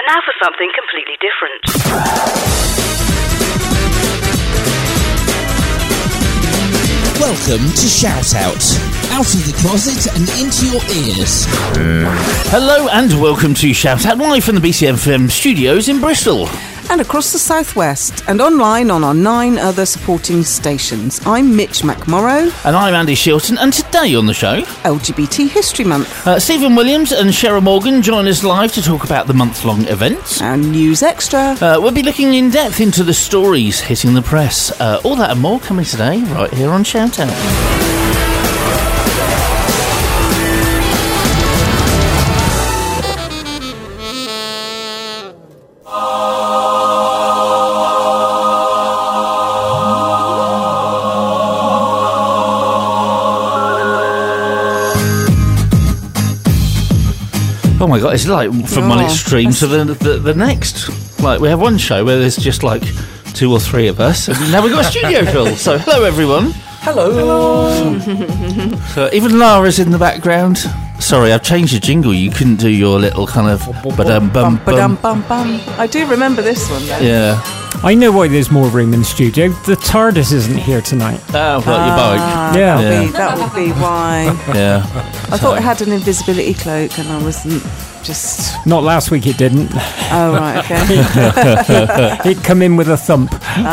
Now for something completely different. Welcome to Shout Out of the closet and into your ears. Hello and welcome to Shout Out, live from the BCFM studios in Bristol. And across the southwest, and online on our 9 other supporting stations. I'm Mitch McMorrow. And I'm Andy Shilton, and today on the show, LGBT History Month. Stephen Williams and Cheryl Morgan join us live to talk about the month-long events. And News Extra. We'll be looking in depth into the stories hitting the press. All that and more coming today, right here on Shout Out. Oh my god, it's like from one extreme to the next. Like, we have one show where there's just like 2 or 3 of us, and now we've got a studio full. So, hello everyone. Hello. So, even Lara's in the background. Sorry, I've changed the jingle. You couldn't do your little kind of ba-dum-bum-bum. I do remember this one, though. Yeah. I know why there's more room in the studio. The TARDIS isn't here tonight. Oh, well, your bike. Yeah. That would be why. Yeah. I thought it had an invisibility cloak and I wasn't just... Not last week it didn't. Oh, right, okay. It come in with a thump.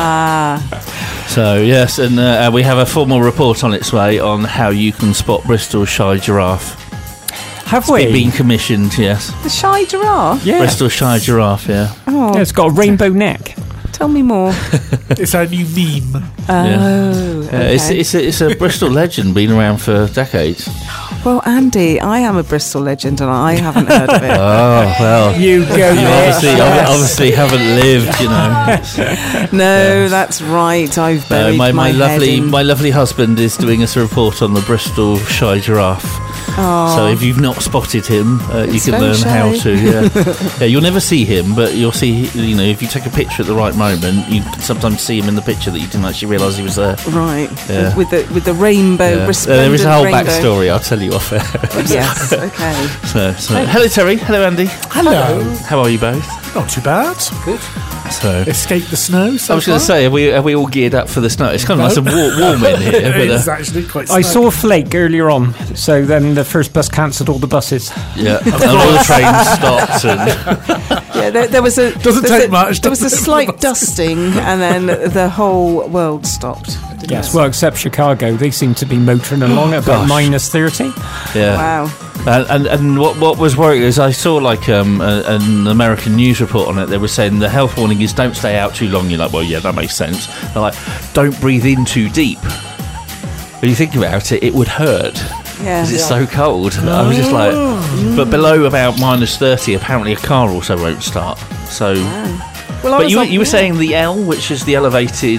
So, yes, and we have a formal report on its way on how you can spot Bristol Shy Giraffe. Have we? It's been commissioned, yes. The Shy Giraffe? Yeah. Bristol Shy Giraffe, yeah. Oh, Yeah, it's got a rainbow neck. tell me more. It's our new meme. Oh, okay. It's a Bristol legend, been around for decades. Well, Andy, I am a Bristol legend and I haven't heard of it. Oh, well. You go, You obviously haven't lived, you know. No, that's right. I've buried my head in... lovely husband is doing us a report on the Bristol Shy Giraffe. Oh. So if you've not spotted him, you can very learn how shy. to. Yeah. You'll never see him, but you'll see. You know, if you take a picture at the right moment, you can sometimes see him in the picture that you didn't actually realise he was there. Right. Yeah. With the rainbow, Yeah. resplendent There is a whole rainbow. backstory. I'll tell you off air. Yes, okay. So, hello Terry, hello Andy. Hello. How are you both? Not too bad. Good. So, Escape the snow. So I was going to far? say, are we all geared up for the snow? It's kind of nice and warm in here. It is But, actually quite I snowy. saw a flake earlier on, so then the first bus cancelled all the buses. yeah, and all the trains stopped. And, Yeah, there was a... Doesn't take much, There was a does it? slight dusting and then the whole world stopped. didn't Yes, it? well, except Chicago. They seem to be motoring along at about Gosh. minus 30. yeah. Wow. And what was worrying is I saw like an American news report on it. They were saying the health warning is don't stay out too long. You're like, well, yeah, that makes sense. They're like, don't breathe in too deep. When you think about it, it would hurt Yeah. because it's so cold. I was just like, but below about minus 30, apparently a car also won't start. So, Well, I but was you were yeah. saying the L, which is the elevated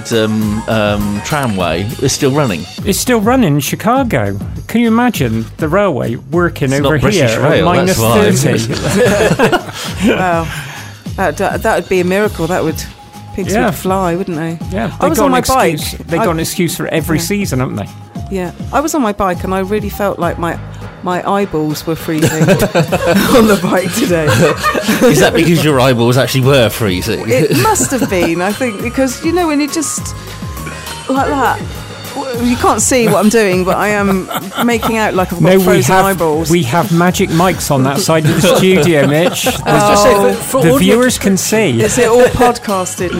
tramway, is still running. It's still running in Chicago. Can you imagine the railway working It's over not British here Rail, at minus that's why. 30? Wow. That would be a miracle. That would... Pigs Yeah. would fly, wouldn't they? Yeah, I was on my bike. They got an excuse for every season, haven't they? Yeah, I was on my bike and I really felt like my eyeballs were freezing on the bike today. Is that because your eyeballs actually were freezing? It must have been, I think, because, you know, when you just like that, you can't see what I'm doing, but I am making out like I've got frozen eyeballs. We have magic mics on that side of the studio, Mitch. The viewers can see. Is it all podcasted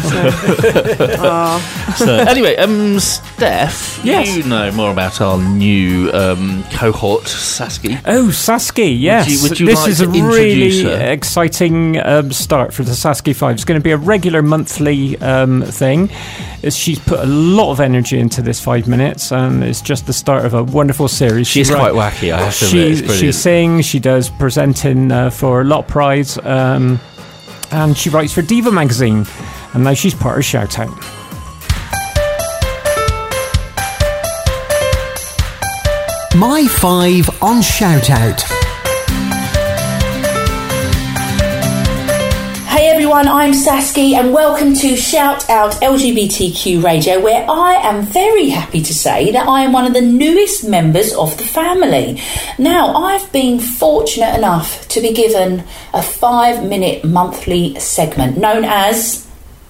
now? So. So, anyway, Steph, Yes. you know more about our new cohort, Sasky. Oh, Sasky, yes. would you this like is a to introduce really her? exciting start for the Sasky 5. It's going to be a regular monthly thing. She's put a lot of energy into this 5 minutes, and it's just the start of a wonderful series. She's quite wacky, I have to admit. It's brilliant. She sings, she does presenting for Lot Prize, and she writes for Diva magazine, and now she's part of Shout Out. My 5 on Shout Out. Hey everyone, everyone, I'm Sasky and welcome to Shout Out LGBTQ Radio, where I am very happy to say that I am one of the newest members of the family. Now, I've been fortunate enough to be given a 5-minute monthly segment known as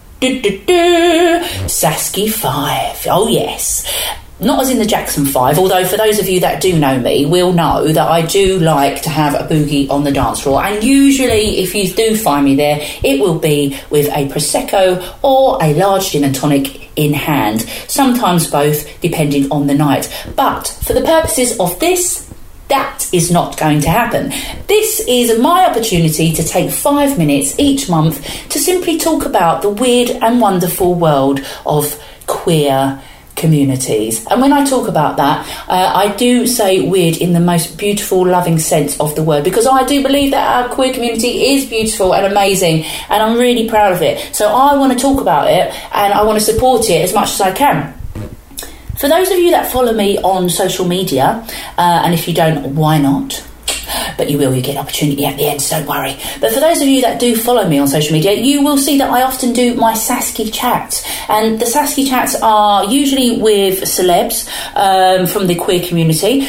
Sasky 5. Oh yes. Not as in the Jackson 5, although for those of you that do know me will know that I do like to have a boogie on the dance floor, and usually if you do find me there, it will be with a Prosecco or a large gin and tonic in hand, sometimes both depending on the night. But for the purposes of this, that is not going to happen. This is my opportunity to take 5 minutes each month to simply talk about the weird and wonderful world of queer communities. And when I talk about that, I do say weird in the most beautiful, loving sense of the word, because I do believe that our queer community is beautiful and amazing, and I'm really proud of it. So I want to talk about it and I want to support it as much as I can. For those of you that follow me on social media, and if you don't, why not? But you will, you get an opportunity at the end, so don't worry. But for those of you that do follow me on social media, you will see that I often do my Sasky chats. And the Sasky chats are usually with celebs from the queer community.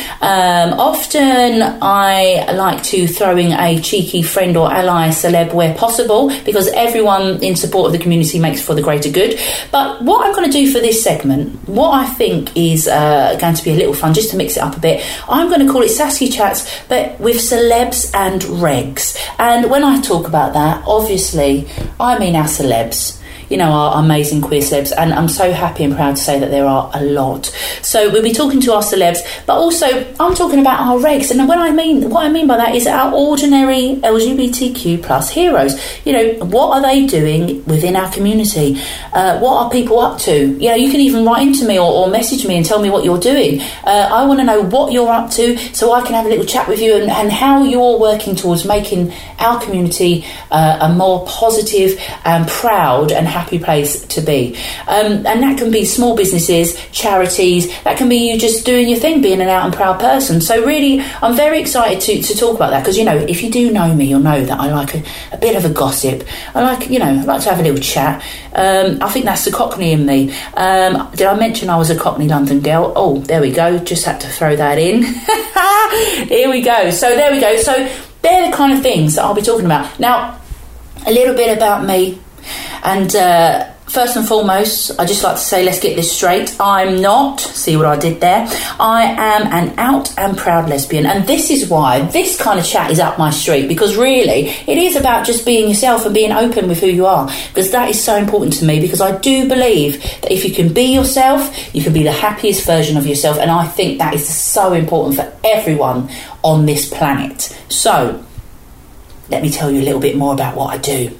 Often I like to throw in a cheeky friend or ally celeb where possible, because everyone in support of the community makes for the greater good. But what I'm going to do for this segment, what I think is going to be a little fun, just to mix it up a bit, I'm going to call it Sasky chats, but with celebs and regs. And when I talk about that, obviously I mean our celebs, you know, our amazing queer celebs, and I'm so happy and proud to say that there are a lot. So we'll be talking to our celebs, but also I'm talking about our regs. And what I mean by that is our ordinary LGBTQ plus heroes. You know, what are they doing within our community? What are people up to? You know, you can even write into me or message me and tell me what you're doing. I want to know what you're up to, so I can have a little chat with you and how you're working towards making our community a more positive and proud and happy place to be. And that can be small businesses, charities, that can be you just doing your thing, being an out and proud person. So really, I'm very excited to talk about that, because, you know, if you do know me, you'll know that I like a bit of a gossip. I like to have a little chat. I think that's the Cockney in me. Did I mention I was a Cockney London girl? Oh, there we go. Just had to throw that in. Here we go. So there we go. So they're the kind of things that I'll be talking about. Now, a little bit about me. And first and foremost, I just like to say, let's get this straight. I'm not, see what I did there, I am an out and proud lesbian. And this is why this kind of chat is up my street, because really it is about just being yourself and being open with who you are, because that is so important to me, because I do believe that if you can be yourself, you can be the happiest version of yourself. And I think that is so important for everyone on this planet. So let me tell you a little bit more about what I do.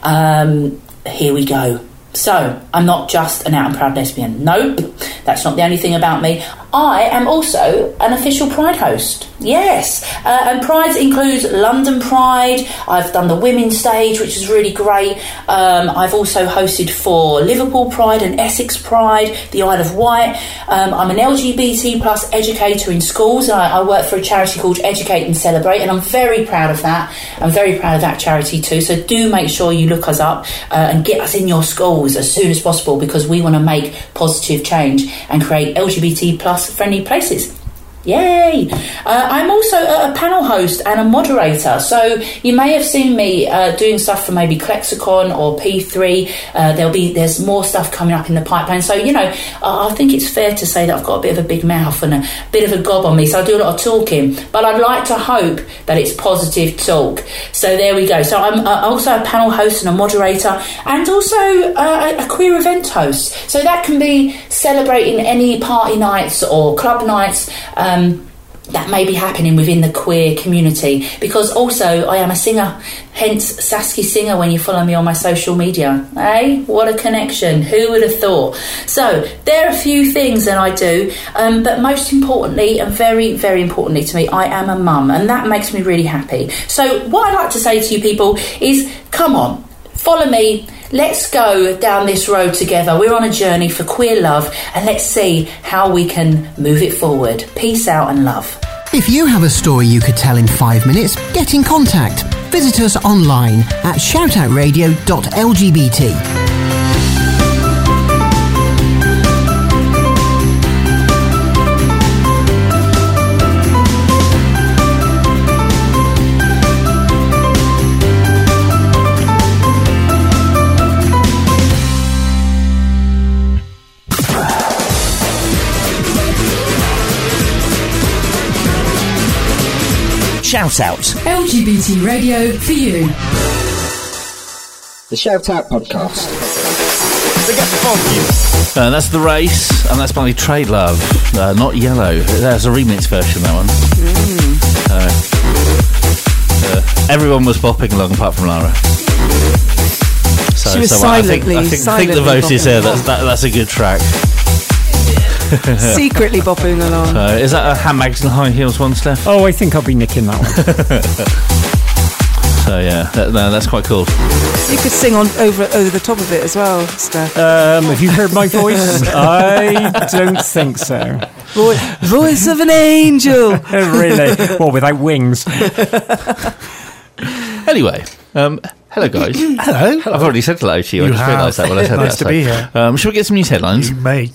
Here we go. So, I'm not just an out and proud lesbian. Nope, that's not the only thing about me. I am also an official Pride host. Yes, and Pride includes London Pride. I've done the women's stage, which is really great. I've also hosted for Liverpool Pride and Essex Pride, the Isle of Wight. I'm an LGBT plus educator in schools, and I work for a charity called Educate and Celebrate, and I'm very proud of that. I'm very proud of that charity too. So do make sure you look us up and get us in your schools as soon as possible, because we want to make positive change and create LGBT plus friendly places. Yay! I'm also a panel host and a moderator, so you may have seen me doing stuff for maybe Klexicon or P3. There's more stuff coming up in the pipeline, so you know, I think it's fair to say that I've got a bit of a big mouth and a bit of a gob on me, so I do a lot of talking, but I'd like to hope that it's positive talk. So there we go. So I'm also a panel host and a moderator, and also a queer event host, so that can be celebrating any party nights or club nights that may be happening within the queer community, because also I am a singer, hence Sasky Singer when you follow me on my social media. Hey, what a connection, who would have thought? So there are a few things that I do, but most importantly, and very, very importantly to me, I am a mum, and that makes me really happy. So what I'd like to say to you people is, come on, follow me. Let's go down this road together. We're on a journey for queer love, and let's see how we can move it forward. Peace out and love. If you have a story you could tell in 5 minutes, get in contact. Visit us online at shoutoutradio.lgbt. Shout Out. LGBT radio for you. The Shout Out podcast. That's The Race, and that's by Trade Love, Not Yellow. That's a remix version, that one. Everyone was bopping along apart from Lara. So, she was I think the vote is there. That's a good track. Secretly bopping along. Is that a handbags and high heels one, Steph? Oh, I think I'll be nicking that one. So yeah, that's quite cool. You could sing on over the top of it as well, Steph. Have you heard my voice? I don't think so. Voice of an angel. Really? Well, without wings. Anyway, hello guys. Hello. I've already said hello to you. I just realised that when I said nice that. to be here. Shall we get some news headlines? You may.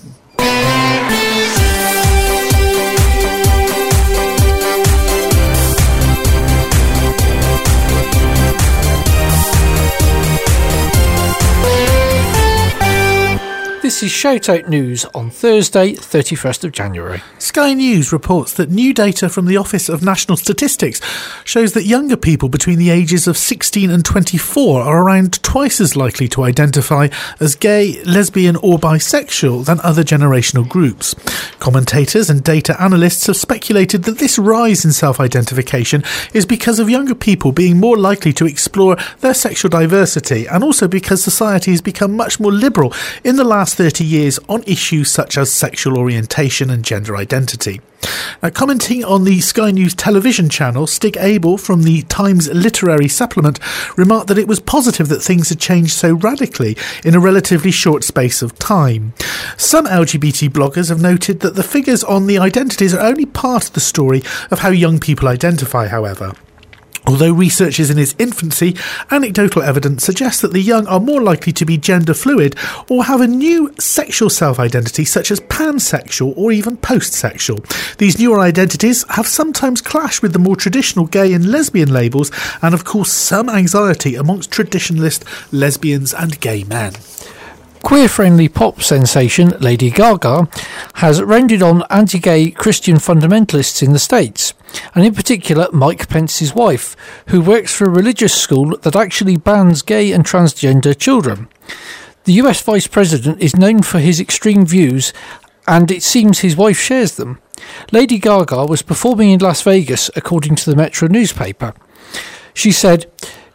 This is Shout Out News on Thursday, 31st of January. Sky News reports that new data from the Office of National Statistics shows that younger people between the ages of 16 and 24 are around twice as likely to identify as gay, lesbian or bisexual than other generational groups. Commentators and data analysts have speculated that this rise in self-identification is because of younger people being more likely to explore their sexual diversity, and also because society has become much more liberal in the last 30 years on issues such as sexual orientation and gender identity. Now, commenting on the Sky News television channel, Stig Abel from the Times Literary Supplement remarked that it was positive that things had changed so radically in a relatively short space of time. Some LGBT bloggers have noted that the figures on the identities are only part of the story of how young people identify, however. Although research is in its infancy, anecdotal evidence suggests that the young are more likely to be gender fluid or have a new sexual self-identity such as pansexual or even post-sexual. These newer identities have sometimes clashed with the more traditional gay and lesbian labels, and of course some anxiety amongst traditionalist lesbians and gay men. Queer-friendly pop sensation Lady Gaga has rounded on anti-gay Christian fundamentalists in the States, and in particular Mike Pence's wife, who works for a religious school that actually bans gay and transgender children. The US Vice President is known for his extreme views, and it seems his wife shares them. Lady Gaga was performing in Las Vegas, according to the Metro newspaper. She said,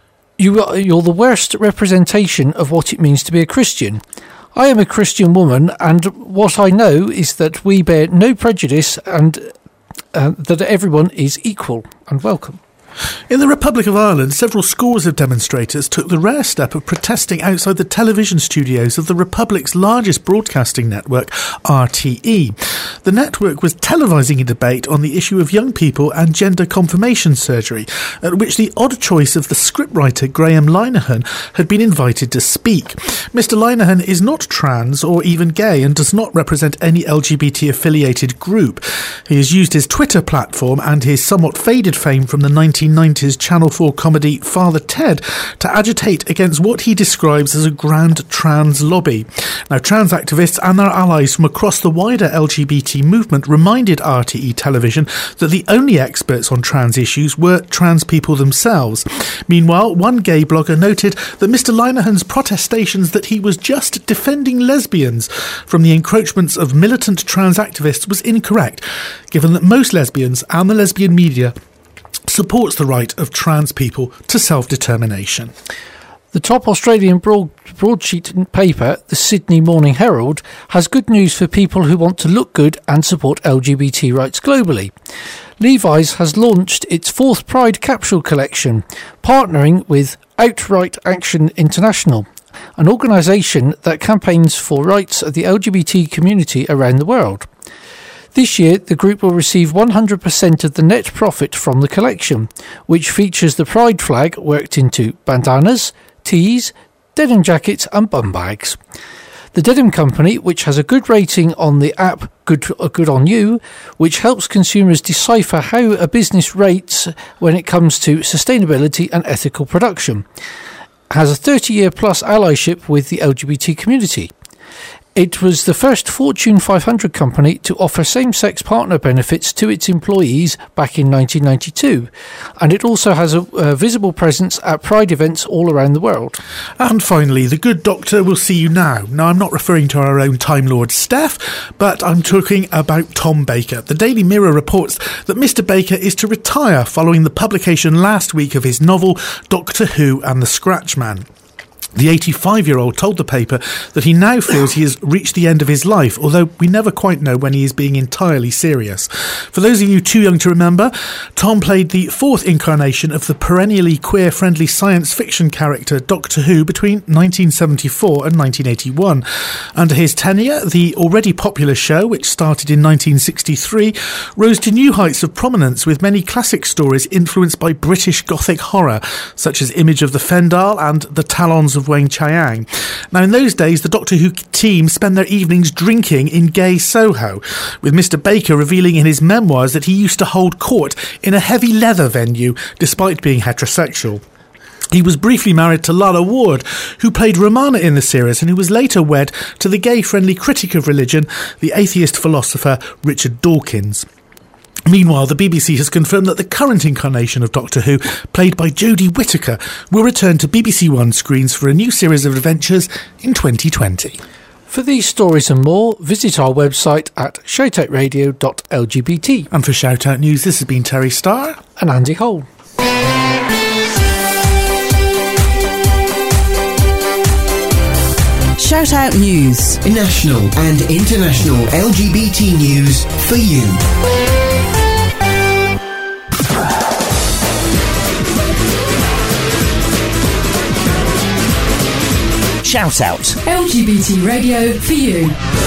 You're the worst representation of what it means to be a Christian. I am a Christian woman, and what I know is that we bear no prejudice and that everyone is equal and welcome. In the Republic of Ireland, several scores of demonstrators took the rare step of protesting outside the television studios of the Republic's largest broadcasting network, RTE. The network was televising a debate on the issue of young people and gender confirmation surgery, at which the odd choice of the scriptwriter Graham Linehan had been invited to speak. Mr. Linehan is not trans or even gay and does not represent any LGBT-affiliated group. He has used his Twitter platform and his somewhat faded fame from the 1990s Channel 4 comedy Father Ted to agitate against what he describes as a grand trans lobby. Now, trans activists and their allies from across the wider LGBT movement reminded RTE Television that the only experts on trans issues were trans people themselves. Meanwhile, one gay blogger noted that Mr. Linehan's protestations that he was just defending lesbians from the encroachments of militant trans activists was incorrect, given that most lesbians and the lesbian media supports the right of trans people to self-determination. The top Australian broadsheet paper, the Sydney Morning Herald, has good news for people who want to look good and support LGBT rights globally. Levi's has launched its fourth Pride capsule collection, partnering with Outright Action International, an organisation that campaigns for rights of the LGBT community around the world. This year, the group will receive 100% of the net profit from the collection, which features the Pride flag worked into bandanas, tees, denim jackets and bum bags. The Denim Company, which has a good rating on the app Good On You, which helps consumers decipher how a business rates when it comes to sustainability and ethical production, has a 30-year plus allyship with the LGBT community. It was the first Fortune 500 company to offer same-sex partner benefits to its employees back in 1992, and it also has a visible presence at Pride events all around the world. And finally, The Good Doctor Will See You Now. Now, I'm not referring to our own Time Lord Steph, but I'm talking about Tom Baker. The Daily Mirror reports that Mr. Baker is to retire following the publication last week of his novel Doctor Who and the Scratchman. The 85-year-old told the paper that he now feels he has reached the end of his life, although we never quite know when he is being entirely serious. For those of you too young to remember, Tom played the fourth incarnation of the perennially queer-friendly science fiction character Doctor Who between 1974 and 1981. Under his tenure, the already popular show, which started in 1963, rose to new heights of prominence with many classic stories influenced by British Gothic horror, such as Image of the Fendal and The Talons of Wang Chiang. Now, in those days, the Doctor Who team spent their evenings drinking in gay Soho, with Mr. Baker revealing in his memoirs that he used to hold court in a heavy leather venue, despite being heterosexual. He was briefly married to Lalla Ward, who played Romana in the series, and who was later wed to the gay-friendly critic of religion, the atheist philosopher Richard Dawkins. Meanwhile, the BBC has confirmed that the current incarnation of Doctor Who, played by Jodie Whittaker, will return to BBC One screens for a new series of adventures in 2020. For these stories and more, visit our website at shoutoutradio.lgbt. And for Shout Out News, this has been Terry Starr and Andy Hole. Shout Out News. National and international LGBT news for you. Shout Out. LGBT radio for you.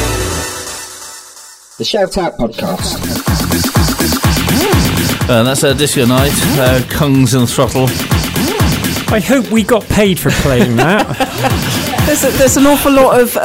The Shout Out podcast. That's Disco Night, Kungs and Throttle. I hope we got paid for playing that. There's an awful lot of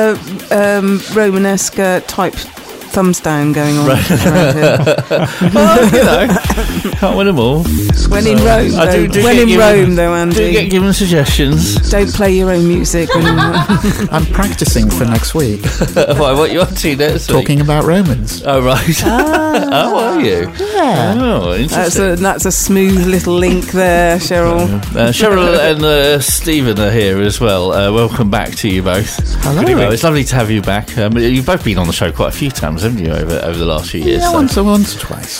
Romanesque type thumbs down going on around here. Well, you know, can't win them all. When in Rome, though, Andy. Do get given suggestions. Don't play your own music. I'm practicing for next week. Why, what you up to next week? Talking about Romans. Oh, right. Oh, are you? Yeah. Oh, interesting. That's a smooth little link there, Cheryl. Cheryl and Stephen are here as well. Welcome back to you both. Hello. It's lovely to have you back. You've both been on the show quite a few times, haven't you, over the last few years? Yeah, once or twice.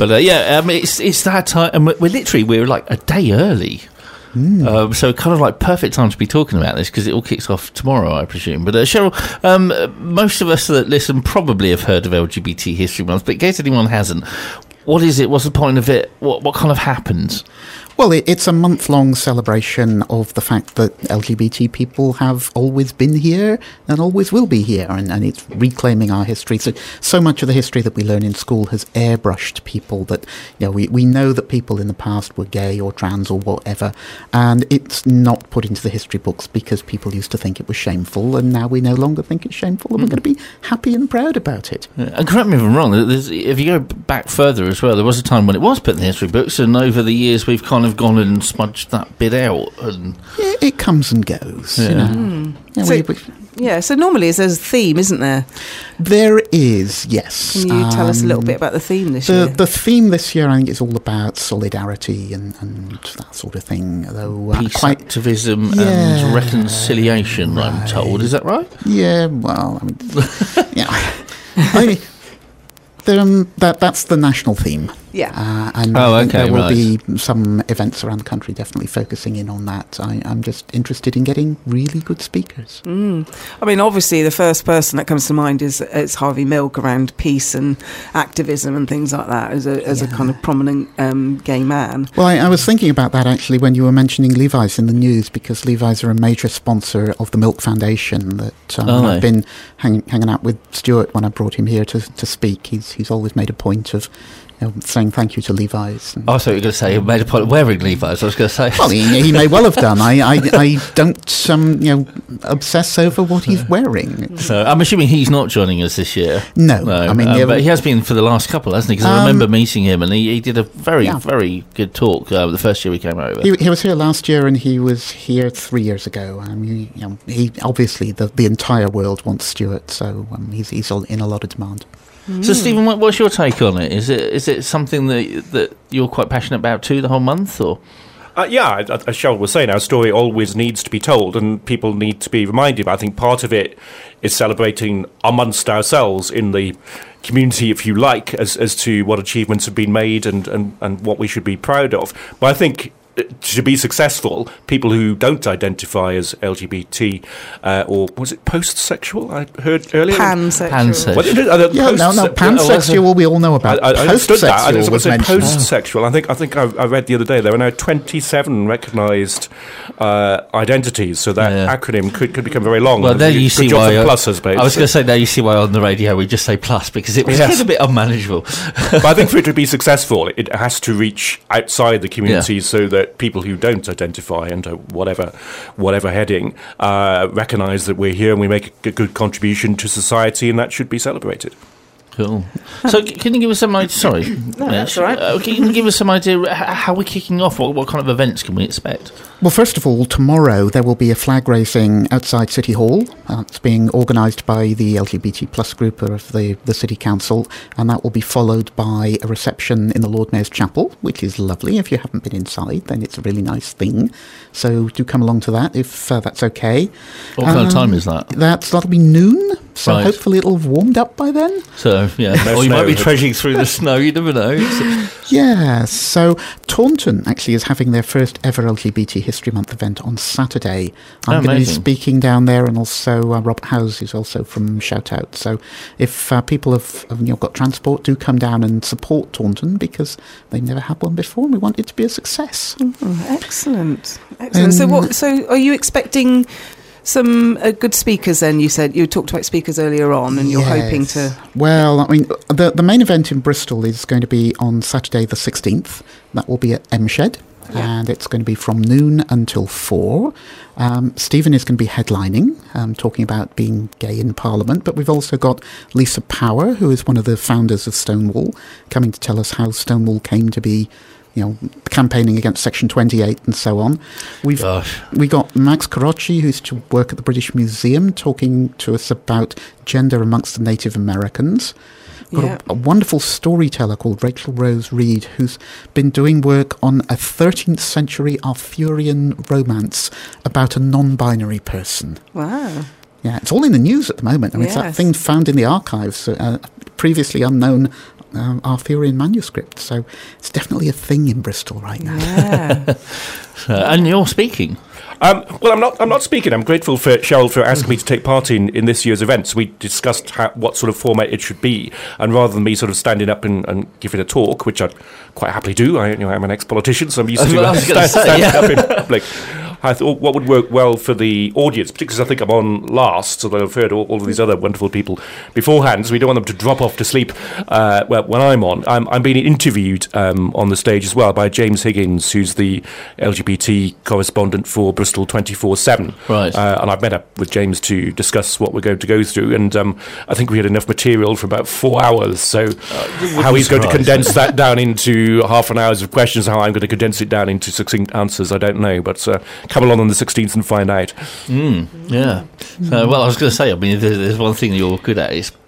It's that time, and we're like a day early. So kind of like perfect time to be talking about this because it all kicks off tomorrow, I presume. But Cheryl, most of us that listen probably have heard of LGBT History Month, but in case anyone hasn't, what is it? What's the point of it? What kind of happens? Well, it's a month-long celebration of the fact that LGBT people have always been here and always will be here, and it's reclaiming our history. So much of the history that we learn in school has airbrushed people that, you know, we know that people in the past were gay or trans or whatever, and it's not put into the history books because people used to think it was shameful, and now we no longer think it's shameful, and we're going to be happy and proud about it. And correct me if I'm wrong, if you go back further as well, there was a time when it was put in the history books, and over the years we've kind of gone and smudged that bit out. And yeah, it comes and goes. Yeah. You know? So normally there's a theme, isn't there? There is, yes. Can you tell us a little bit about the theme this year? The theme this year, I think, is all about solidarity and that sort of thing. Though peace, activism, and reconciliation, I'm told. Is that right? Yeah, well, I mean, yeah. That's the national theme. Yeah. And I think there will be some events around the country definitely focusing in on that. I'm just interested in getting really good speakers. I mean, obviously, the first person that comes to mind is Harvey Milk around peace and activism and things like that as a kind of prominent gay man. Well, I was thinking about that actually when you were mentioning Levi's in the news, because Levi's are a major sponsor of the Milk Foundation. That I've been hanging out with Stuart when I brought him here to speak. He's always made a point of saying thank you to Levi's. I thought you were going to say he made a point of wearing Levi's. I was going to say. Well, he may well have done. I don't obsess over what he's wearing. So I'm assuming he's not joining us this year. No. I mean, but he has been for the last couple, hasn't he? Because I remember meeting him, and he did a very good talk the first year we came over. He was here last year, and he was here 3 years ago. I mean, he obviously the entire world wants Stuart, so he's in a lot of demand. So, Stephen, what's your take on it? Is it something that you're quite passionate about too, the whole month, or? As Cheryl was saying, our story always needs to be told, and people need to be reminded. I think part of it is celebrating amongst ourselves in the community, if you like, as to what achievements have been made and what we should be proud of. But I think to be successful, people who don't identify as LGBT or was it post-sexual? I heard earlier. Pansexual. Pansexual. We all know about. I understood that. I didn't say post-sexual. I think I read the other day there are now 27 recognised identities, so that acronym could become very long. Well, there you see why. Plus, I suppose. I was going to say, now you see why on the radio we just say plus, because it was a bit unmanageable. But I think for it to be successful, it has to reach outside the community so that people who don't identify under whatever heading recognise that we're here and we make a good contribution to society, and that should be celebrated. Cool. So, can you give us some idea? Sorry, that's all right. Can you give us some idea how we're kicking off? What kind of events can we expect? Well, first of all, tomorrow there will be a flag raising outside City Hall. It's being organised by the LGBT plus group of the City Council, and that will be followed by a reception in the Lord Mayor's Chapel, which is lovely. If you haven't been inside, then it's a really nice thing. So do come along to that if that's okay. What kind of time is that? That'll be noon, so hopefully it'll have warmed up by then. So, or you might be trudging through the snow, you never know. Yeah, so Taunton actually is having their first ever LGBT History Month event on Saturday. I'm going to be speaking down there, and also Robert Howes is also from Shout Out. So if people have got transport, do come down and support Taunton, because they never had one before and we want it to be a success. Excellent. So are you expecting some good speakers then? You said you talked about speakers earlier on, and you're hoping to... Well, I mean, the main event in Bristol is going to be on Saturday the 16th. That will be at M-Shed, and it's going to be from noon until 4. Stephen is going to be headlining, talking about being gay in Parliament, but we've also got Lisa Power, who is one of the founders of Stonewall, coming to tell us how Stonewall came to be campaigning against Section 28 and so on. We got Max Carocci, who used to work at the British Museum, talking to us about gender amongst the Native Americans. Got a wonderful storyteller called Rachel Rose Reed, who's been doing work on a 13th century Arthurian romance about a non-binary person. Wow. Yeah, it's all in the news at the moment. I mean, it's that thing found in the archives, previously unknown Arthurian manuscript. So it's definitely a thing in Bristol right now. Yeah. And you're speaking. Well, I'm not speaking. I'm grateful for Cheryl for asking me to take part in this year's events. We discussed what sort of format it should be, and rather than me sort of standing up and giving a talk, which I'd quite happily do, I'm an ex-politician, so I'm used to standing up in public. I thought what would work well for the audience, particularly as I think I'm on last, so I've heard all of these other wonderful people beforehand, so we don't want them to drop off to sleep when I'm on. I'm being interviewed on the stage as well by James Higgins, who's the LGBT correspondent for Bristol 24/7. Right. And I've met up with James to discuss what we're going to go through, and I think we had enough material for about 4 hours, so how he's going to condense that down into half an hour's of questions, how I'm going to condense it down into succinct answers, I don't know, but come along on the 16th and find out. Yeah. Well, I was going to say, I mean, there's one thing that you're good at is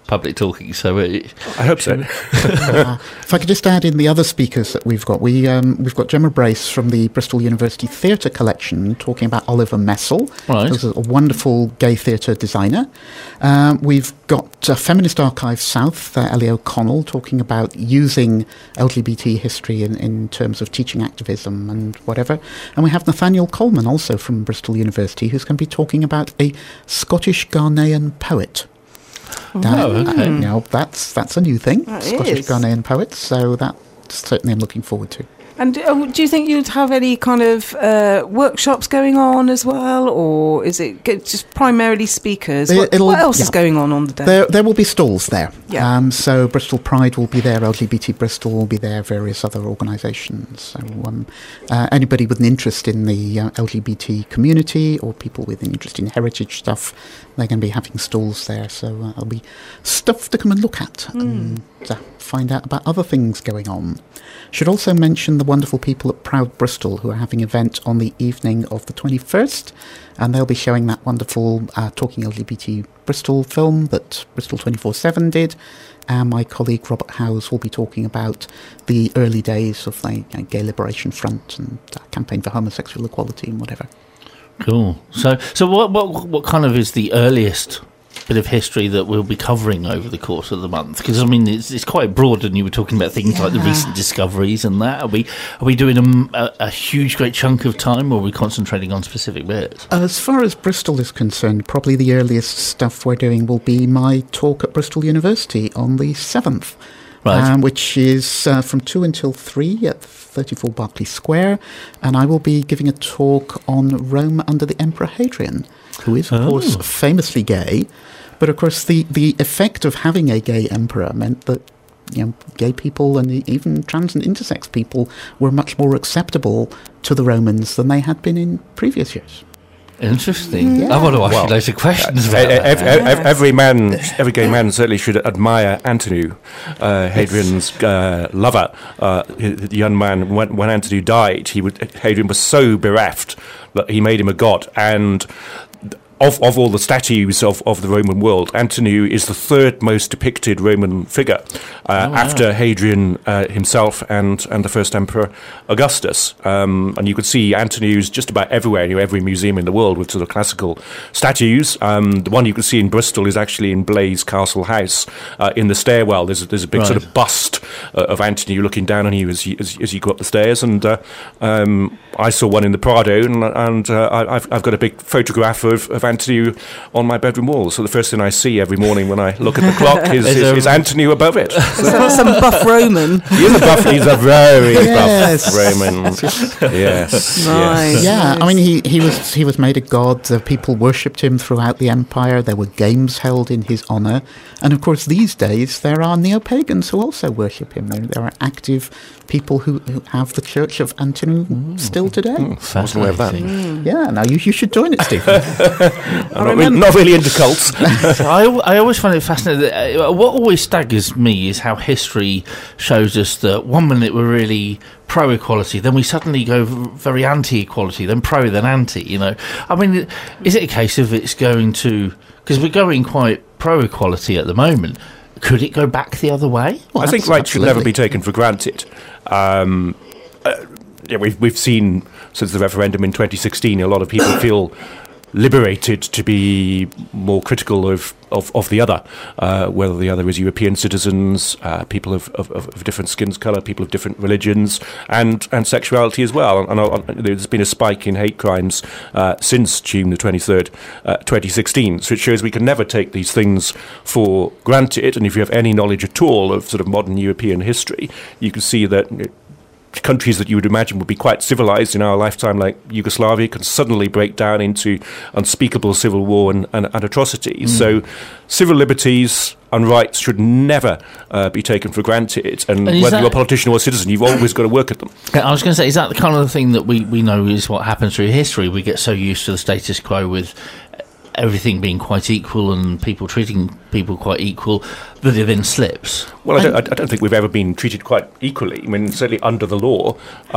public talking, so I hope so. If I could just add in the other speakers that we've got, we've got Gemma Brace from the Bristol University Theatre Collection talking about Oliver Messel, who's a wonderful gay theatre designer. We've got Feminist Archive South, Ellie O'Connell, talking about using LGBT history in terms of teaching activism and whatever. And we have Nathaniel Coleman, also from Bristol University, who's going to be talking about a Scottish Ghanaian poet. Now that's a new thing, Scottish Ghanaian poets, so that certainly I'm looking forward to. And do you think you'd have any kind of workshops going on as well, or is it just primarily speakers? What else is going on the day? There will be stalls there. Yeah. So Bristol Pride will be there, LGBT Bristol will be there, various other organisations. So anybody with an interest in the LGBT community or people with an interest in heritage stuff, they're going to be having stalls there. So there'll be stuff to come and look at and find out about other things going on. Should also mention the wonderful people at Proud Bristol who are having an event on the evening of the 21st, and they'll be showing that wonderful Talking LGBT Bristol film that Bristol 24/7 did, and my colleague Robert Howes will be talking about the early days of the Gay Liberation Front and campaign for homosexual equality and whatever. Cool. So what kind of is the earliest bit of history that we'll be covering over the course of the month? Because I mean it's quite broad, and you were talking about things like the recent discoveries and that. Are we doing a huge great chunk of time, or are we concentrating on specific bits? As far as Bristol is concerned, probably the earliest stuff we're doing will be my talk at Bristol University on the 7th, which is from 2 until 3 at 34 Berkeley Square, and I will be giving a talk on Rome under the Emperor Hadrian, who is, of course, famously gay. But, of course, the effect of having a gay emperor meant that gay people and even trans and intersex people were much more acceptable to the Romans than they had been in previous years. Interesting. Yeah. I want to ask you loads of questions about that. Every gay man certainly should admire Antonu, Hadrian's lover. The young man, when Antonu died, Hadrian was so bereft that he made him a god. And of all the statues of the Roman world, Antonu is the third most depicted Roman figure after Hadrian himself and the first emperor Augustus. And you could see Antonu's just about everywhere, every museum in the world with sort of classical statues. The one you can see in Bristol is actually in Blaise Castle House. In the stairwell, there's a big sort of bust of Antonu looking down on you as you go up the stairs. And I saw one in the Prado, and I've got a big photograph of Antonu on my bedroom wall. So the first thing I see every morning when I look at the clock is Antonu above it. So some buff Roman. He's a very buff Roman. Yes. Nice. Yeah, I mean, he was made a god. People worshipped him throughout the empire. There were games held in his honour. And of course, these days, there are neo-pagans who also worship him. There are active people who have the Church of Antonu still today. I wasn't aware of that. Yeah, now you should join it, Stephen. I'm not really into cults. I always find it fascinating. What always staggers me is how history shows us that one minute we're really pro-equality, then we suddenly go very anti-equality, then pro, then anti, I mean, is it a case of it's going to... Because we're going quite pro-equality at the moment. Could it go back the other way? Well, I think rights should never be taken for granted. We've seen since the referendum in 2016, a lot of people feel liberated to be more critical of the other, whether the other is European citizens, people of different skin colour, people of different religions, and sexuality as well. And there's been a spike in hate crimes since June the 23rd, 2016. So it shows we can never take these things for granted. And if you have any knowledge at all of sort of modern European history, you can see that countries that you would imagine would be quite civilized in our lifetime, like Yugoslavia, can suddenly break down into unspeakable civil war and atrocities. So civil liberties and rights should never be taken for granted. And whether you're a politician or a citizen, you've always got to work at them. I was going to say, is that the kind of thing that we know is what happens through history? We get so used to the status quo with everything being quite equal and people treating people quite equal, that it then slips. Well, I don't think we've ever been treated quite equally. I mean, certainly under the law,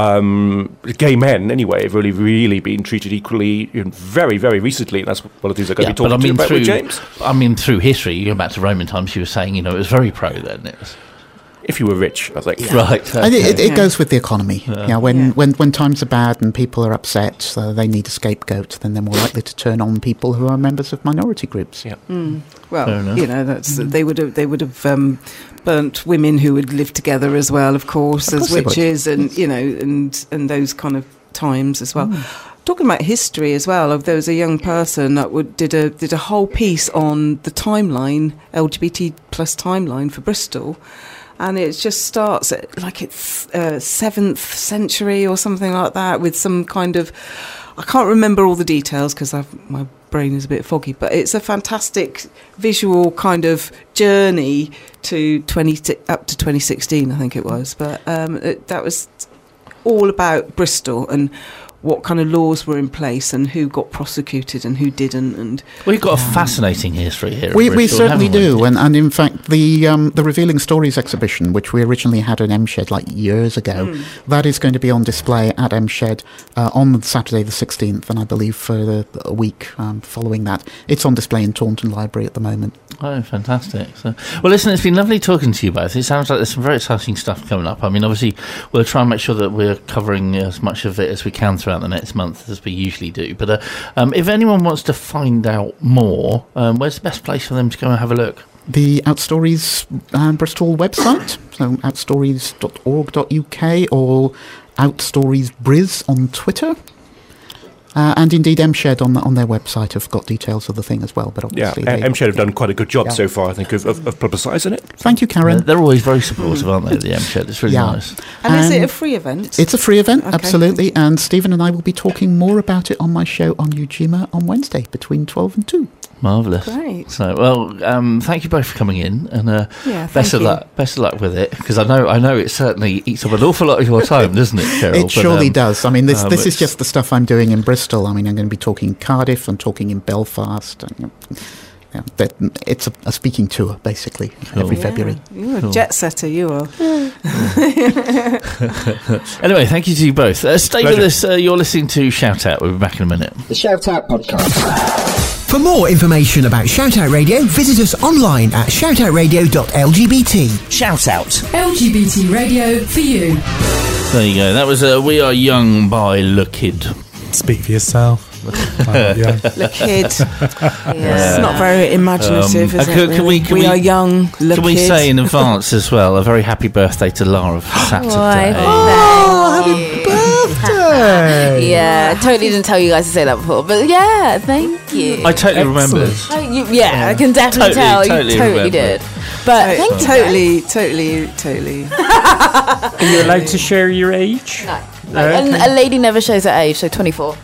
gay men, anyway, have really been treated equally very, very recently, and that's one of the things I'm going to be talking to you about with James. I mean, through history, you go back to Roman times, you were saying, it was very pro then. It was... If you were rich, I think. Yeah. Right. Okay. And it goes with the economy. When times are bad and people are upset, so they need a scapegoat, then they're more likely to turn on people who are members of minority groups. Yeah. Well, that's they would have burnt women who had lived together as well, of course as witches, and and those kind of times as well. Talking about history as well, there was a young person that did a whole piece on the timeline, LGBT plus timeline for Bristol. And it just starts at like it's 7th century or something like that, with some kind of, I can't remember all the details because my brain is a bit foggy, but it's a fantastic visual kind of journey to up to 2016, I think it was. But that was all about Bristol and what kind of laws were in place and who got prosecuted and who didn't. And we've got a fascinating history here. We certainly do, and in fact the Revealing Stories exhibition, which we originally had at MShed like years ago, that is going to be on display at MShed on Saturday the 16th, and I believe for a week following that. It's on display in Taunton Library at the moment. Oh, fantastic. Well, listen, it's been lovely talking to you both. It sounds like there's some very exciting stuff coming up. I mean, obviously, we'll try and make sure that we're covering as much of it as we can throughout the next month, as we usually do. But if anyone wants to find out more, where's the best place for them to go and have a look? The Outstories Bristol website, so outstories.org.uk or OutstoriesBriz on Twitter. And indeed, MShed on their website have got details of the thing as well. But obviously, MShed have done quite a good job so far, I think, of publicising it. Thank you, Karen. They're always very supportive, aren't they? The MShed, it's really nice. And is it a free event? It's a free event, absolutely. And Stephen and I will be talking more about it on my show on Ujima on Wednesday between 12 and 2. Marvellous. Great. So, thank you both for coming in, and best of luck with it, because I know it certainly eats up an awful lot of your time, doesn't it, Cheryl? It surely does. I mean, this is just the stuff I'm doing in Bristol. I mean, I'm going to be talking in Cardiff and talking in Belfast. And, it's a speaking tour, basically, every February. You're a jet setter, you are. Anyway, thank you to you both. Stay with us. You're listening to Shout Out. We'll be back in a minute. The Shout Out Podcast. For more information about Shout Out Radio, visit us online at shoutoutradio.lgbt. Shout Out. LGBT radio for you. There you go. That was We Are Young by Le Kid. Speak for yourself. Le Kid. It's not very imaginative, is it? We are young. Can we say in advance as well a very happy birthday to Lara for Saturday? Happy birthday! Yeah, I totally didn't tell you guys to say that before, but yeah, thank you. I totally remembered. I can definitely tell. You totally did. But totally. Are you allowed to share your age? No. And a lady never shows her age, so 24.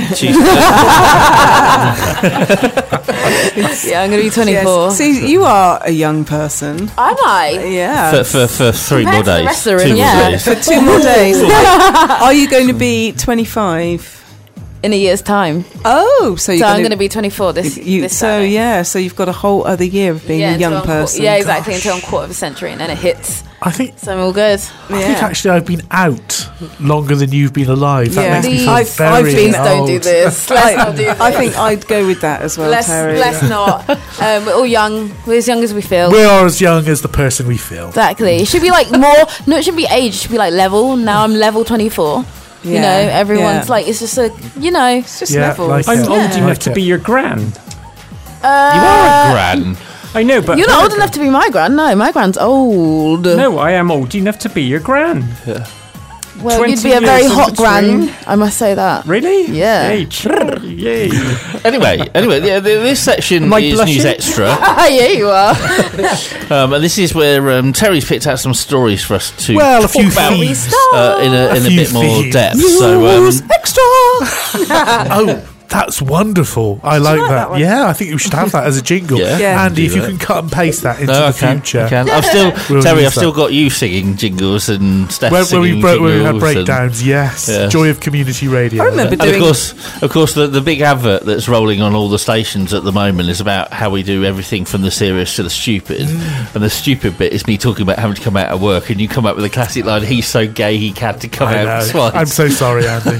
Yeah, I'm going to be 24. Yes. See, you are a young person. Am I? Yeah. For 3 more days. 2 more days. For 2 more days. Are you going to be 25? In a year's time. Oh, so I'm going to be 24 this Saturday. So you've got a whole other year of being a young person. Yeah, exactly, until I'm quarter of a century, and then it hits. I think so. I'm all good. I think actually I've been out longer than you've been alive. That makes me feel very old. Don't do this. Let's not do this. I think I'd go with that as well, Terry. Let's not. We're all young. We're as young as we feel. We are as young as the person we feel. Exactly. It should be like more. No, it shouldn't be age. It should be like level. Now I'm level 24. You know, everyone's like, it's just it's just levels. I'm old enough to be your gran. You are a gran. I know, but you're not old enough to be my gran. No, my gran's old. No, I am old enough to be your gran. Yeah. Well, you'd be a very hot gran, I must say that. Really? Yeah. Yay. Anyway, this section is News Extra. Yeah, you are. And this is where Terry's picked out some stories for us to talk about in a bit more depth. News Extra! That's wonderful. I like that. Yeah, I think you should have that as a jingle. Andy, if you can cut and paste that into the future. I can. I've still got you singing jingles and Steph singing jingles. When we had breakdowns, yes. Joy of community radio. I remember doing... And of course, the big advert that's rolling on all the stations at the moment is about how we do everything from the serious to the stupid. And the stupid bit is me talking about having to come out of work, and you come up with a classic line, he's so gay he had to come out twice. I'm so sorry, Andy.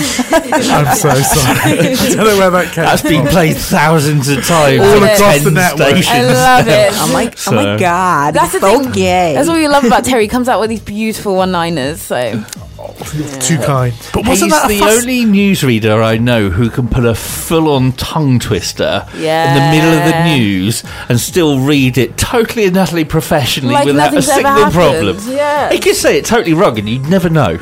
I'm so sorry. I don't know where that came from. That's been played thousands of times all across the network. Stations. I love it. Oh my God. That's the thing. Gay. That's what you love about Terry. He comes out with these beautiful one-liners. So. Too kind. But wasn't that the only newsreader I know who can put a full-on tongue twister in the middle of the news and still read it totally and utterly professionally without a single problem. Yeah. He could say it totally wrong and you'd never know.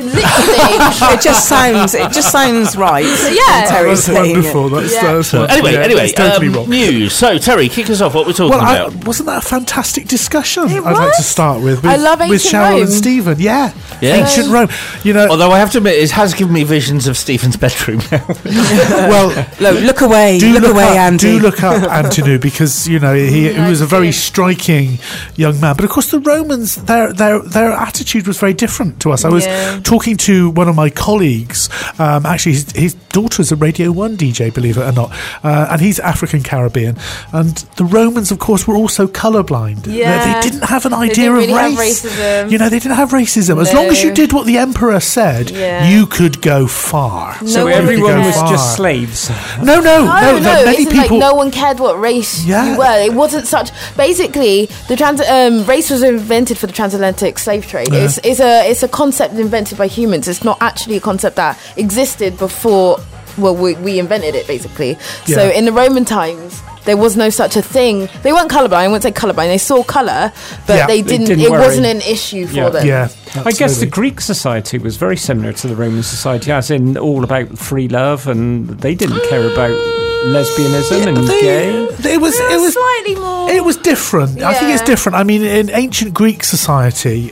It just sounds right. Yeah. That's wonderful. That's anyway, totally wrong. News. So, Terry, kick us off. What we're talking about. Wasn't that a fantastic discussion? I'd like to start with I love with Cheryl Rome. And Stephen. Yeah. Ancient Rome. Although I have to admit, it has given me visions of Stephen's bedroom now. Well, look away. Look away, Andy. Do look up Antinu, because he was a very striking young man. But of course, the Romans, their attitude was very different to us. I was talking to one of my colleagues. Actually, his daughter's a Radio 1 DJ, believe it or not, and he's African Caribbean. And the Romans, of course, were also colourblind. Yeah. They didn't have an idea of race. Racism. They didn't have racism. As long as you did what the emperor said, you could go far. So everyone was just slaves. No. Many people. No one cared what race you were. It wasn't such. Basically, the race was invented for the transatlantic slave trade. It's a concept invented by humans. It's not actually a concept that existed before. Well, we invented it basically. So in the Roman times, there was no such a thing. They weren't colourblind. I wouldn't say colourblind. They saw colour, but they didn't. It wasn't an issue for them. Yeah, I guess the Greek society was very similar to the Roman society, as in all about free love, and they didn't care about lesbianism and gay. It was slightly more. It was different. I think it's different. I mean, in ancient Greek society,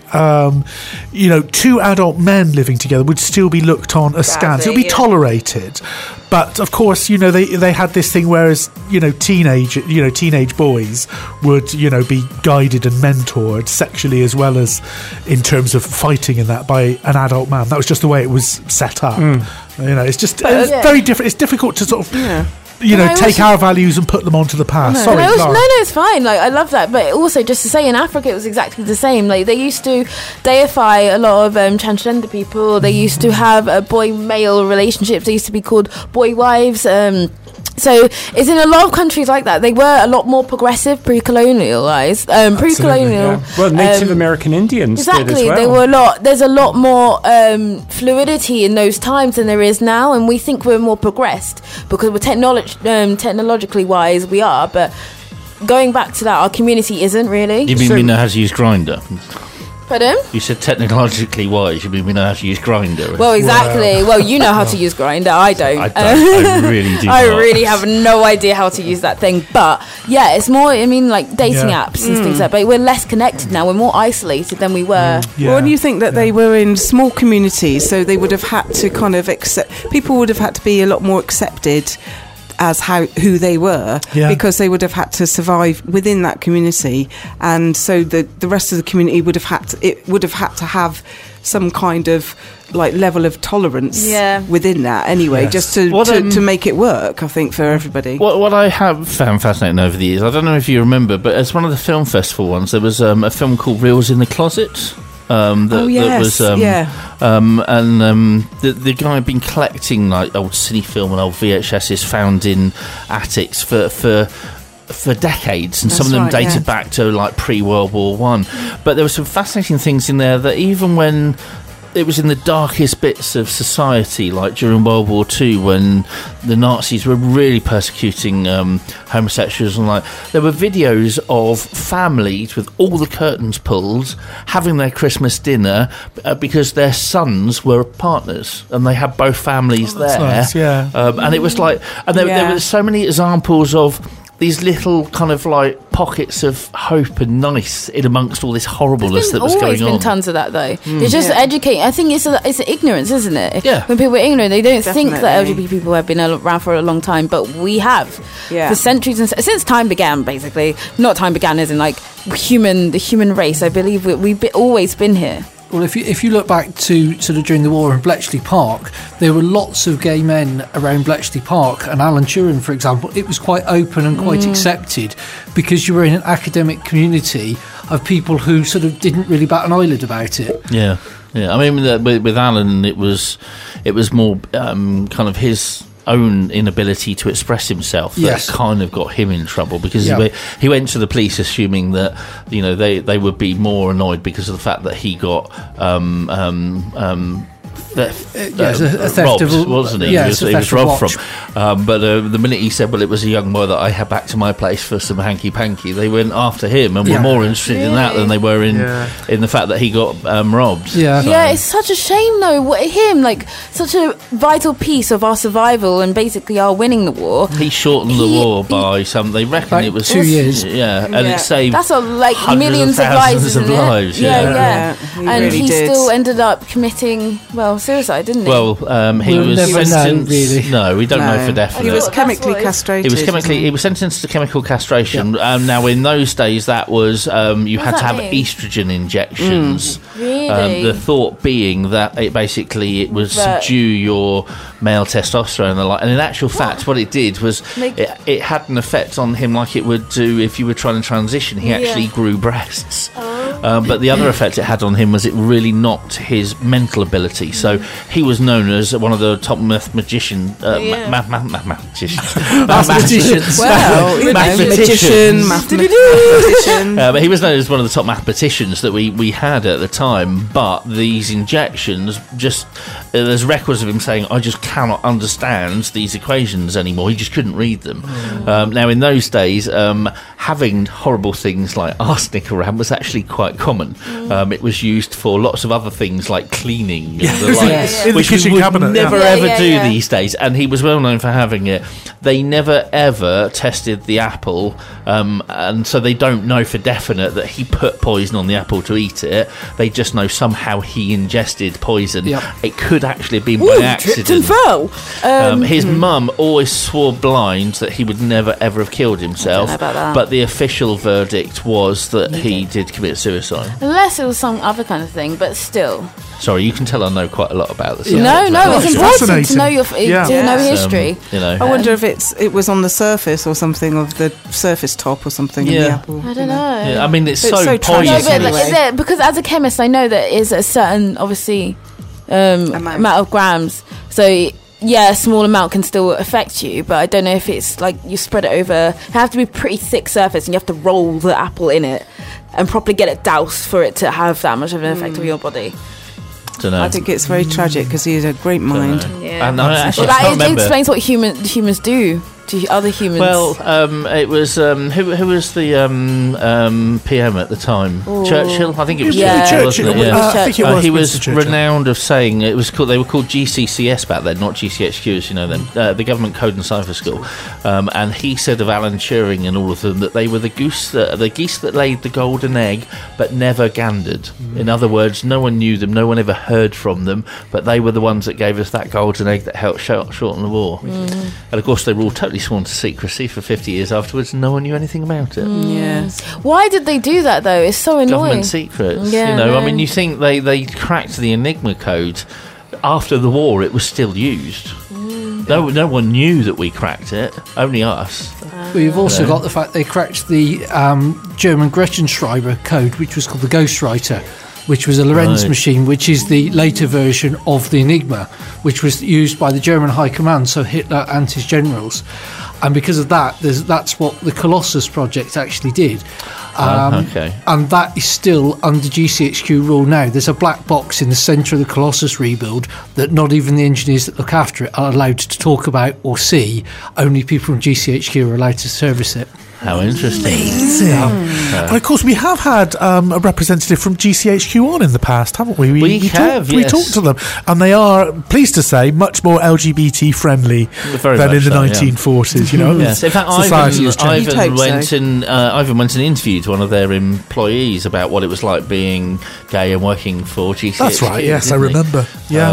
two adult men living together would still be looked on askance. It would be tolerated. But of course, they had this thing, whereas teenage boys would be guided and mentored sexually as well as in terms of fighting in that by an adult man. That was just the way it was set up. It's just very different. It's difficult to sort of take our values and put them onto the past. No. Sorry, no, it's fine. I love that, but also just to say, in Africa it was exactly the same. They used to deify a lot of transgender people. They used to have boy-male relationships. They used to be called boy wives. So it's in a lot of countries like that. They were a lot more progressive pre-colonialized. Pre-colonial. Well, Native American Indians did as well. They were there's a lot more fluidity in those times than there is now, and we think we're more progressed because we're technologically wise. We are, but going back to that, our community isn't really. You mean we know how to use Grindr? Pardon? You said technologically wise. You mean we know how to use Grindr? Well, exactly. Well, you know how to use Grindr. I don't. I really do. I really have no idea how to use that thing. But yeah, it's more. I mean, like dating apps and things like that. But we're less connected now. We're more isolated than we were. Well, do you think that they were in small communities, so they would have had to kind of accept? People would have had to be a lot more accepted as who they were, because they would have had to survive within that community, and so the rest of the community would have had to have some kind of level of tolerance within that anyway, just to make it work, I think, for everybody. What I have found fascinating over the years, I don't know if you remember, but as one of the film festival ones, there was a film called Reels in the Closet. The guy had been collecting old cine film and old VHSs found in attics for decades, and some of them dated back to pre-World War One. But there were some fascinating things in there that even when it was in the darkest bits of society, like during World War II, when the Nazis were really persecuting homosexuals, and there were videos of families with all the curtains pulled, having their Christmas dinner because their sons were partners, and they had both families there. Nice, and it was there were so many examples of these little kind of like pockets of hope and nice in amongst all this horribleness that was going on. There's always been tons of that, though. It's just educating. I think it's ignorance, isn't it? Yeah. When people are ignorant, they don't think that LGBT people have been around for a long time, but we have for centuries and since time began, basically. Not time began as in like the human race. I believe we've always been here. Well, if you look back to sort of during the war in Bletchley Park, there were lots of gay men around Bletchley Park, and Alan Turing, for example, it was quite open and quite accepted because you were in an academic community of people who sort of didn't really bat an eyelid about it. Yeah. I mean, with Alan, it was more kind of his own inability to express himself that kind of got him in trouble, because he went to the police assuming that they would be more annoyed because of the fact that he got a theft robbed, wasn't he? Yeah, he was robbed from. But the minute he said, well, it was a young boy that I had back to my place for some hanky-panky, they went after him and were more interested in that than they were in the fact that he got robbed. Yeah, it's such a shame, though. Him, like, such a vital piece of our survival and basically our winning the war. He shortened the war by they reckon like it was 2 years. Yeah, and it saved that's millions of lives, isn't it? Yeah. And he still ended up committing, suicide, didn't he? Well, he was sentenced. Really. No, we don't know for definite. He was chemically castrated. He was sentenced to chemical castration. Now, in those days, that was you had to have estrogen injections. Really? The thought being that it would subdue your male testosterone and the like. And in actual fact, what it did was it had an effect on him like it would do if you were trying to transition. He actually grew breasts. But the other effect it had on him was it really knocked his mental ability. So he was known as one of the top mathematicians. But he was known as one of the top mathematicians that we had at the time. But these injections, there's records of him saying, I just cannot understand these equations anymore. He just couldn't read them. Now, in those days, having horrible things like arsenic around was actually quite common. It was used for lots of other things like cleaning and the like, which we would never ever do these days. And he was well known for having it. They never ever tested the apple, and so they don't know for definite that he put poison on the apple to eat it. They just know somehow he ingested poison. It could actually have been by accident. Tripped and fell. His mum always swore blind that he would never ever have killed himself, but the official verdict was that he did commit suicide. Unless it was some other kind of thing, but still. Sorry, you can tell I know quite a lot about this. No, it's important to know history. I wonder if it was on the surface or something of the surface top or something in the apple. I don't know. Yeah, I mean, it's so poison. Because as a chemist, I know that is a certain, obviously, amount of grams. So a small amount can still affect you, but I don't know if it's like you spread it over. It have to be a pretty thick surface, and you have to roll the apple in it and properly get it doused for it to have that much of an effect on your body. I think it's very tragic because he had a great mind. It explains what humans do to other humans. Well, it was who was the PM at the time? Churchill, I think it was Churchill. I think it was. He was renowned of saying they were called GCSEs back then, not GCHQ, as you know them, the Government Code and Cipher School. And he said of Alan Turing and all of them that they were the geese that laid the golden egg but never gandered. In other words, no one knew them, no one ever heard from them, but they were the ones that gave us that golden egg that helped shorten the war. And of course, they were all totally sworn to secrecy for 50 years afterwards, and no one knew anything about it. Why did they do that, though? It's so annoying. Government secrets. I mean, you think they cracked the Enigma code after the war? It was still used. No one knew that we cracked it, only us. We've also got the fact they cracked the German Gretchenschreiber code, which was called the Ghostwriter, which was a Lorenz machine, which is the later version of the Enigma, which was used by the German High Command, so Hitler and his generals. And because of that, that's what the Colossus project actually did. And that is still under GCHQ rule now. There's a black box in the centre of the Colossus rebuild that not even the engineers that look after it are allowed to talk about or see. Only people from GCHQ are allowed to service it. How interesting. Amazing. And of course, we have had a representative from GCHQ on in the past, haven't we? We have, We talked to them, and they are, pleased to say, much more LGBT friendly than in the 1940s. You know, yes. In fact, Ivan went and interviewed one of their employees about what it was like being gay and working for GCHQ. That's right. Yes, I remember.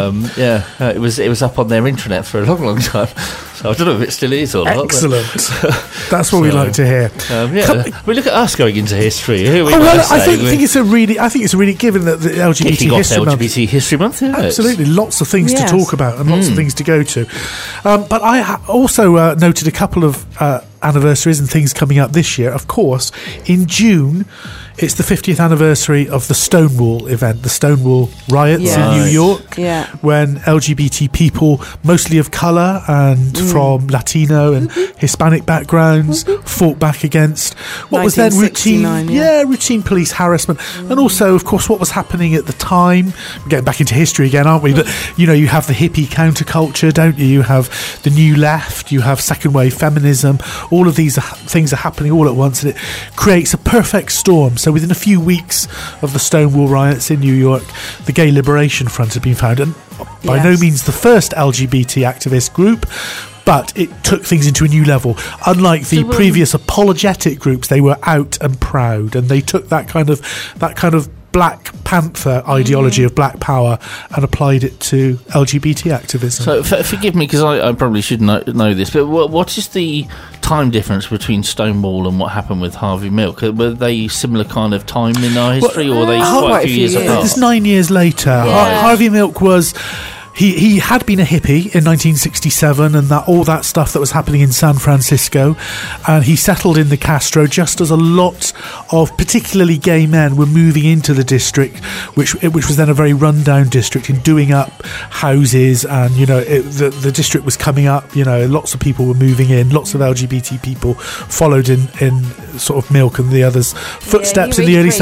It was up on their intranet for a long, long time. So I don't know if it still is or not. Excellent. That's what we like to hear. Look at us going into history. I think it's a really given that the LGBT History Month. Absolutely, lots of things to talk about and lots of things to go to. But I also noted a couple of anniversaries and things coming up this year. Of course, in June, it's the 50th anniversary of the Stonewall event, the Stonewall riots in New York, when LGBT people, mostly of colour and from Latino and Hispanic backgrounds, fought back against what was then routine police harassment, and also, of course, what was happening at the time. We're getting back into history again, aren't we? But you have the hippie counterculture, don't you? You have the New Left, you have second wave feminism. All of these things are happening all at once, and it creates a perfect storm. So within a few weeks of the Stonewall riots in New York, the Gay Liberation Front had been founded, and by no means the first LGBT activist group, but it took things into a new level. Unlike the previous apologetic groups, they were out and proud, and they took that kind of Black Panther ideology of black power and applied it to LGBT activism. So forgive me, because I probably should know this, but what is the time difference between Stonewall and what happened with Harvey Milk? Were they similar kind of time in our history, or were they quite a few years apart? It's 9 years later. Harvey Milk was... He had been a hippie in 1967 and all that stuff that was happening in San Francisco, and he settled in the Castro just as a lot of particularly gay men were moving into the district, which was then a very rundown district, and doing up houses, and the district was coming up. Lots of people were moving in, lots of LGBT people followed in sort of Milk and the others' footsteps in the early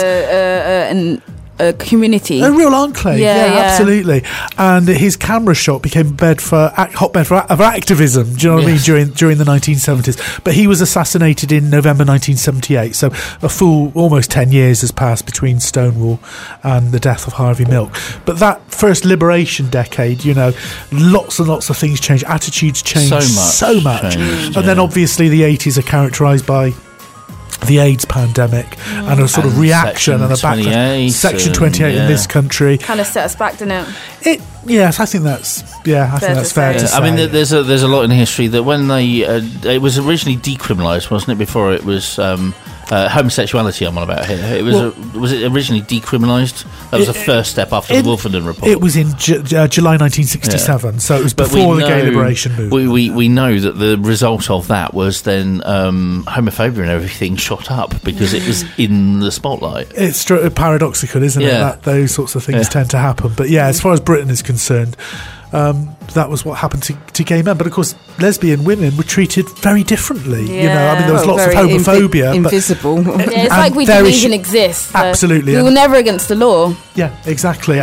70s. A community, a real enclave, absolutely. And his camera shot became a hotbed for activism. Do you know what I mean? During the 1970s, but he was assassinated in November 1978. So a full almost 10 years has passed between Stonewall and the death of Harvey Milk. But that first liberation decade, lots and lots of things changed. Attitudes changed so much. And then obviously the 80s are characterised by the AIDS pandemic and a sort of reaction and a backlash. Section 28 in this country kind of set us back, didn't it? Yes, I think that's fair to say. I mean, there's a lot in history that when it was originally decriminalised, wasn't it? Before it was homosexuality. I'm on about here. Was it originally decriminalised? That was the first step after the Wolfenden Report. It was in July 1967, so it was before the Gay Liberation Movement. We know that the result of that was then homophobia and everything shot up because it was in the spotlight. It's paradoxical, isn't it? That those sorts of things tend to happen. But as far as Britain is concerned, that was what happened to gay men. But of course, lesbian women were treated very differently. There was lots of homophobia, invisible. It's like we didn't even exist. Absolutely, we were never against the law. Yeah, exactly.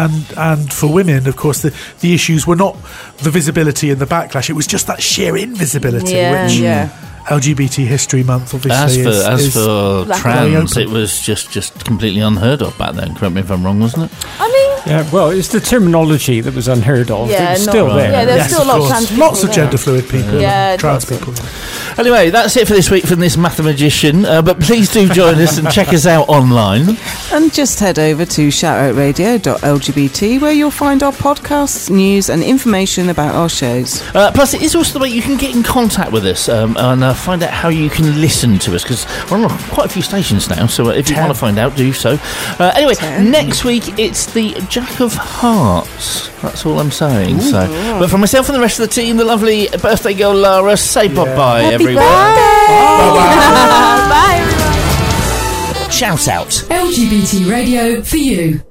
And for women, of course, the issues were not the visibility and the backlash. It was just that sheer invisibility, which LGBT History Month obviously as for trans, it was just completely unheard of back then. Correct me if I'm wrong, wasn't it? It's the terminology that was unheard of. Yeah, it was still there. Yeah, there's still a lot of trans people. Lots of gender fluid people, trans people. Anyway, that's it for this week from this mathematician. But please do join us and check us out online. And just head over to shoutoutradio.lgbt, where you'll find our podcasts, news, and information about our shows. Plus, it is also the way you can get in contact with us and find out how you can listen to us, because we're on quite a few stations now. So if you want to find out, do so. Anyway, next week it's the Jack of Hearts. That's all I'm saying. But for myself and the rest of the team, the lovely birthday girl Lara, say bye-bye, everyone. Bye, everyone. Shout out. LGBT radio for you.